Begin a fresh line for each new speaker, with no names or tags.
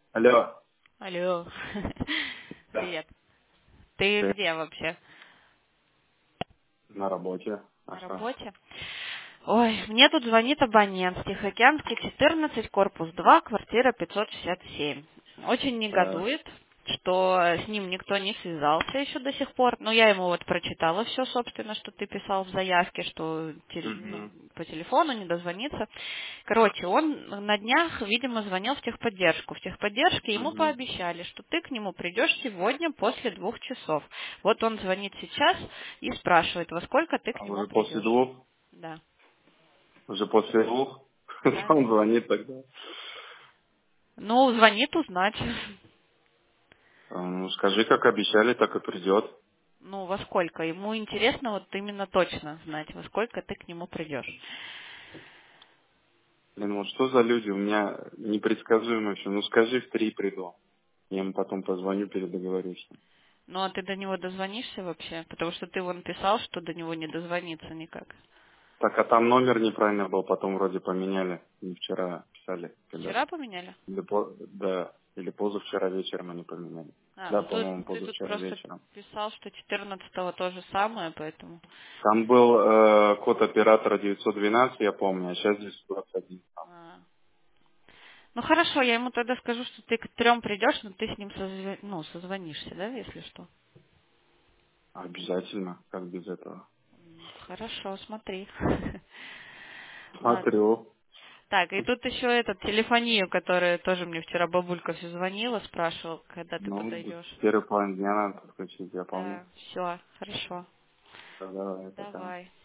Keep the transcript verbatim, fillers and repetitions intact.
Алло.
Алло.
Да.
Привет. Ты
Ты
где вообще?
на работе. А
На
что?
работе? Ой, мне тут звонит абонент. Тихоокеанский четырнадцать, корпус два, квартира пятьсот шестьдесят семь. Очень
Так.
негодует, что с ним никто не связался еще до сих пор. Ну, я ему вот прочитала все, собственно, что ты писал в заявке, что теле- ну,
Угу.
по телефону не дозвониться. Короче, он на днях, видимо, звонил в техподдержку. В техподдержке ему
Угу.
пообещали, что ты к нему придешь сегодня после двух часов. Вот он звонит сейчас и спрашивает, во сколько ты к
А
нему
уже после
придешь.
двух?
Да.
Уже после двух?
Да,
Он
да.
звонит тогда.
Ну, звонит узнать.
А, Ну, скажи, как обещали, так и придет.
Ну, во сколько? Ему интересно вот именно точно знать, во сколько ты к нему придешь.
Блин, вот что за люди? У меня непредсказуемо все. Ну, скажи, в три приду. Я ему потом позвоню, передоговорюсь.
Ну, а ты до него дозвонишься вообще? Потому что ты вон писал, что до него не дозвониться никак.
Так, а там номер неправильно был, потом вроде поменяли. Не вчера писали, когда.
Вчера поменяли?
Или, по- да, или позавчера вечером они поменяли.
А,
Да,
ну тут,
по-моему,
ты тут
позавчера
просто
вечером.
писал, что четырнадцатого то же самое, поэтому...
Там был э, код оператора девятьсот двенадцать, я помню, а сейчас здесь двадцать один.
А. Ну хорошо, я ему тогда скажу, что ты к трем придешь, но ты с ним созв- ну, созвонишься, да, если что.
Обязательно, как без этого.
М, Хорошо, смотри. Ладно.
Смотрю.
Так, и тут еще этот телефонию, которая тоже мне вчера бабулька все звонила, спрашивал, когда ты
Ну, в
подойдешь.
первый план дня надо подключить, я помню.
Да, все, хорошо.
Да, давай, пока.
Давай.